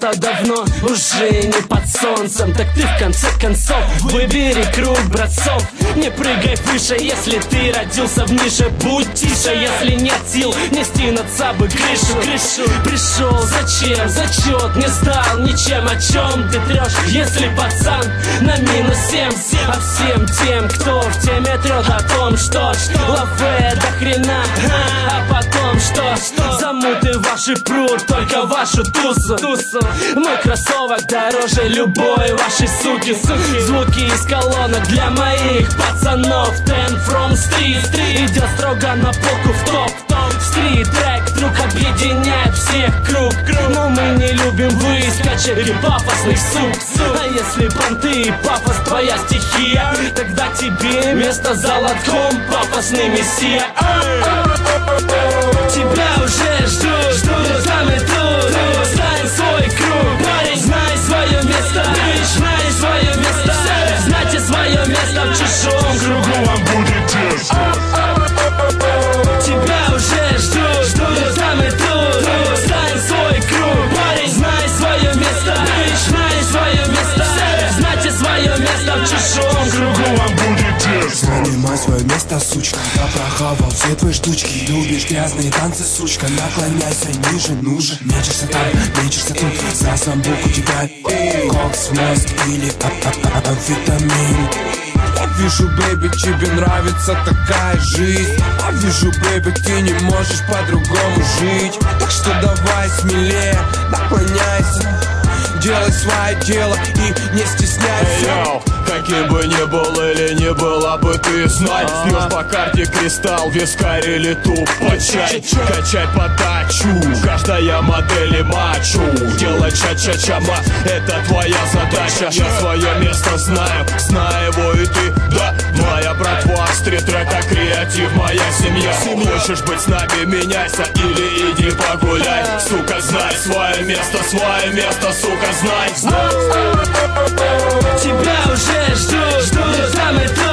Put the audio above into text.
место давно уже не под солнцем. Так ты в конце концов выбери круг братцов. Не прыгай выше, если ты родился в нише. Будь тише, если нет сил нести над собой крышу. Пришел, зачем, зачет не сдал ничем. О чем ты трешь, если пацан на -7? А всем тем, кто в теме трет о том, что лафе до хрена, а потом что замуты ваши прут, только вашу тусу. Мой кроссовок дороже любой вашей суки. Звуки из колонок для моих пацанов. 10 from street идет строго на полку в топ. Стрит-трек вдруг объединяет всех круг. Но мы не любим выскочек и пафосных сук. А если понты и пафос твоя стихия, тогда тебе место за лотком, пафосный мессия. Тебя уже ждут, там и тут. Знай свой круг, парень, знай свое место. Знай свое место, знайте свое место в чужом кругу. Вам будет тесно. Тебя уже ждут, там и тут. Знай свой круг, парень, знай свое место. Знай свое место, знайте свое место в чужом кругу. Вам будет тесно. Занимай свое место, сучка. Я прохавал все твои штучки. Любишь грязные танцы, сучка. Наклоняйся ниже, нужен. Мечешься там, мечешься тут. За самбуку тебя кокс, мозг или амфетамин. Я вижу, бэйби, тебе нравится такая жизнь. Я вижу, бэйби, ты не можешь по-другому жить. Так что давай смелее, наклоняйся. Делай свое дело и не стесняйся. Каким бы ни был или не была бы ты, знай, пьешь по карте кристалл, вискарь или тупо чай. Качай подачу, каждая модель и мачу. Делай ча-ча-чама, это твоя задача. Я свое место знаю, знаю его и ты, да. Моя братва, стрит-трек, а креатив моя семья. Хочешь быть с нами, меняйся или иди погуляй. Сука, знай свое место, сука, знай. Тебя уже ждут, там и тут.